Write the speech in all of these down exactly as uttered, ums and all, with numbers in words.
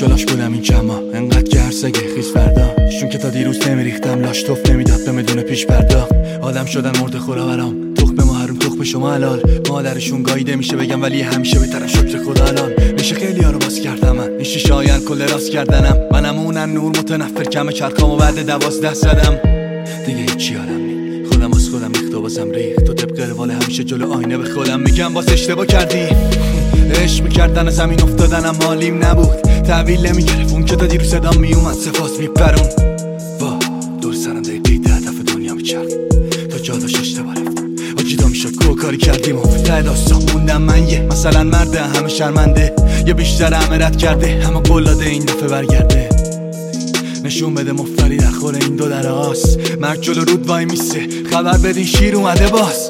خوشحالاش بودم این کما انقدر گرسگه خیز فردا شون که تا دیروز نمیریختم لاش توف نمیداد به بدون پیش پرداخت آدم شدن مرده خورا برام تخم ما حروم تخم شما حلال مادرشون گاییده میشه بگم ولی همیشه بهترم شکر خدا الان میشه خیلی ها رو باز کردم من این شیشه هاین کل راست کردنم منم اونن نور متنفر کم چرخامو بعد دوازده زدم دیگه هیچی یادم نی خودم از خودم ریخت و بازم ریخت تو طبق روال همیشه جلو آینه به خودم میگم باز اشتباه کردی عشق میکردن زمین افتادنم مالیم نبود تحویل نمیگرفت اون که تا دیرو صدام میومد سپاس میپرون وا دور سرم دقیقی ده دفعه دنیا میچرد تا جا داشت اشتباه رفتم آجیدا میشد که کاری کردیم و ته داستان موندم من یه مثلا مرده همه شرمنده یه بیشتر همه رد کرده همه قلاده این دفعه برگرده نشون بده مفتری در خور این دو در آس مرد جلو رود وای میسه خبر بدین شیر اومده باز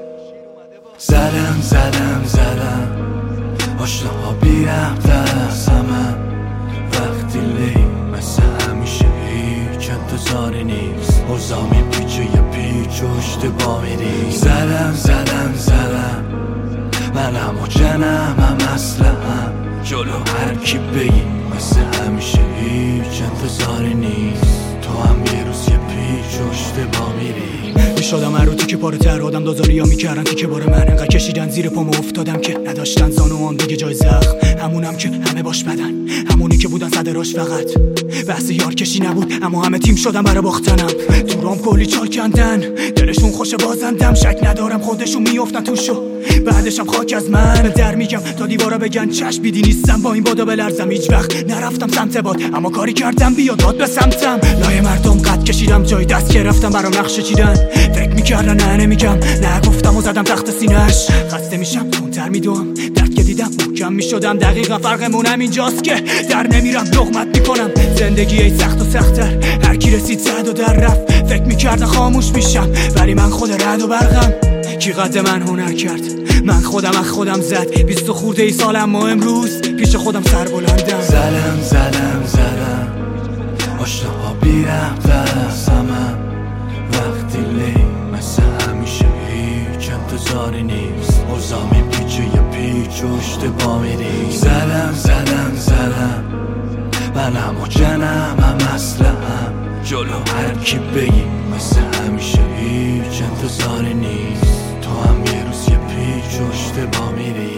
زدم زدم زدم آشناها بیرفتر از همه وقتی لیم مثل همیشه هیچ انتظاری نیست اوضاع میپیچه یه پیچ و اشتباه میری زدم زدم زدم منم و جنم هم اسلحه‌ام جلو هر کی بگی مثل همیشه هیچ انتظاری نیست تو هم یه روز یه پیچ و اشتباه میری شدم عروتی که پاره تر آدم دازاری ها میکردن که بار من انقدر کشیدن زیر پامو افتادم که نداشتن زانوان دیگه جای زخم همونم که همه باش بدن همونی که بودن صدراش فقط بحث یار کشی نبود اما همه تیم شدن برای باختنم تو رام کلی چال کندن دلشون خوش بازندم شک ندارم خودشون میافتن توشو بعدشم خاک از من در میگم تا دیوارا بگن چشم بیدی نیستم با این بادا بلرزم هیچ وقت نرفتم سمت باد اما کاری کردم بیاد داد به سمتم لای مردم قد کشیدم جای دست گرفتم برام نقشه چیدن فکر میکردن نه نمیگم نه گفتم و زدم تخت سینه‌اش خسته میشم تونتر میدوم درد که دیدم محکم میشدم دقیقا فرقمون همینجاست که در نمیرم لقمت میکنم زندگی ای سخت و سخت‌تر هر کی رسید زد و در رفت فکر میکردن خاموش میشم ولی من خود رد و برقم کی قد من هنر کرد من خودم از خودم زد بیست و خورده ای سالم ما امروز پیش خودم سر بلندم زدم زدم زدم آشناها بیرفتر از همه وقتی لیم مثل همیشه هیچ انتظاری نیست اوضاع میپیچه یه پیچ و اشتباه میری زدم زدم زدم منم و جنم هم اسلحه‌ام جلو هر کی بگی مثل همیشه هیچ انتظاری نیست تو هم یه روز یه پیچ و اشتباه میری